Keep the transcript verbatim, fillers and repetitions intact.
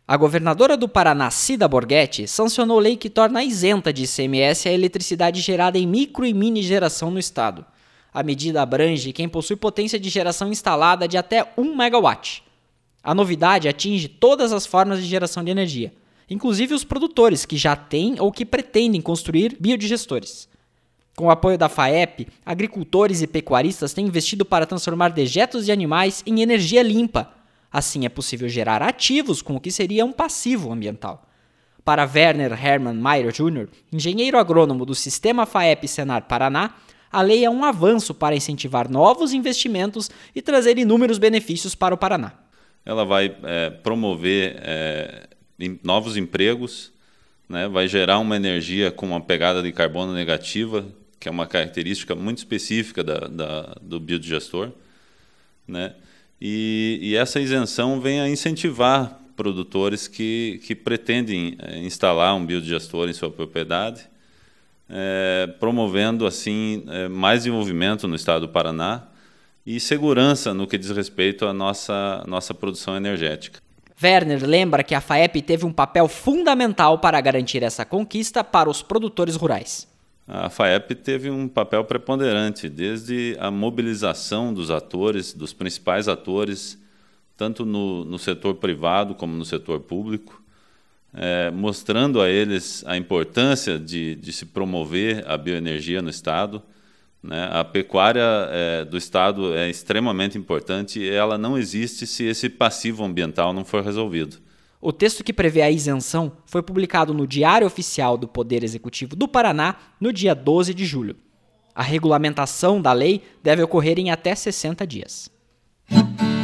A governadora do Paraná, Cida Borghetti, sancionou lei que torna isenta de I C M S a eletricidade gerada em micro e mini geração no estado. A medida abrange quem possui potência de geração instalada de até um megawatt. A novidade atinge todas as formas de geração de energia, inclusive os produtores que já têm ou que pretendem construir biodigestores. Com o apoio da FAEP, agricultores e pecuaristas têm investido para transformar dejetos de animais em energia limpa. Assim é possível gerar ativos com o que seria um passivo ambiental. Para Werner Hermann Mayer Júnior, engenheiro agrônomo do Sistema FAEP Senar Paraná, a lei é um avanço para incentivar novos investimentos e trazer inúmeros benefícios para o Paraná. Ela vai é, promover é, novos empregos, né, vai gerar uma energia com uma pegada de carbono negativa, que é uma característica muito específica da, da, do biodigestor, né? E, e essa isenção vem a incentivar produtores que, que pretendem é, instalar um biodigestor em sua propriedade, é, promovendo assim é, mais desenvolvimento no estado do Paraná e segurança no que diz respeito à nossa, nossa produção energética. Werner lembra que a FAEP teve um papel fundamental para garantir essa conquista para os produtores rurais. A FAEP teve um papel preponderante, desde a mobilização dos atores, dos principais atores, tanto no, no setor privado como no setor público, é, mostrando a eles a importância de, de se promover a bioenergia no Estado. Né? A pecuária é, do Estado é extremamente importante e ela não existe se esse passivo ambiental não for resolvido. O texto que prevê a isenção foi publicado no Diário Oficial do Poder Executivo do Paraná no dia doze de julho. A regulamentação da lei deve ocorrer em até sessenta dias.